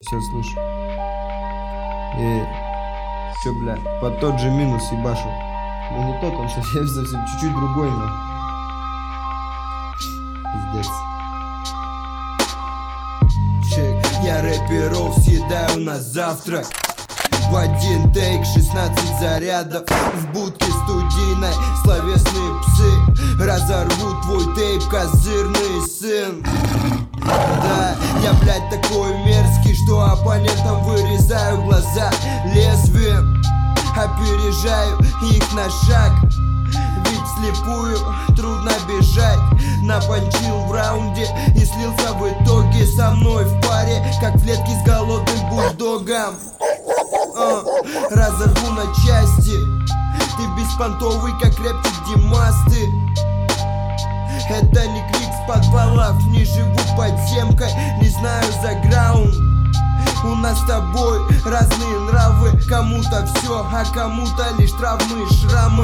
Все слышу. Все, бля, под тот же минус ебашу. Ну не тот, он сейчас я совсем чуть-чуть другой, но. Пиздец. Чек, я рэперов съедаю на завтрак. В один тейк 16 зарядов. В будке студийной словесные псы разорвут твой тейп, козырный сын. Да, я, блядь, такой мерзкий, что оппонентам вырезаю глаза лезвием. Опережаю их на шаг, ведь вслепую трудно бежать. Напанчил в раунде и слился в итоге со мной в паре, как в клетке с голодным бульдогом. Разорву на части. Ты беспонтовый, как рэптик Димасты. Это не крик с подвалов, не живу подземкой, не знаю за граунд. У нас с тобой разные нравы, кому-то все, а кому-то лишь травмы, шрамы.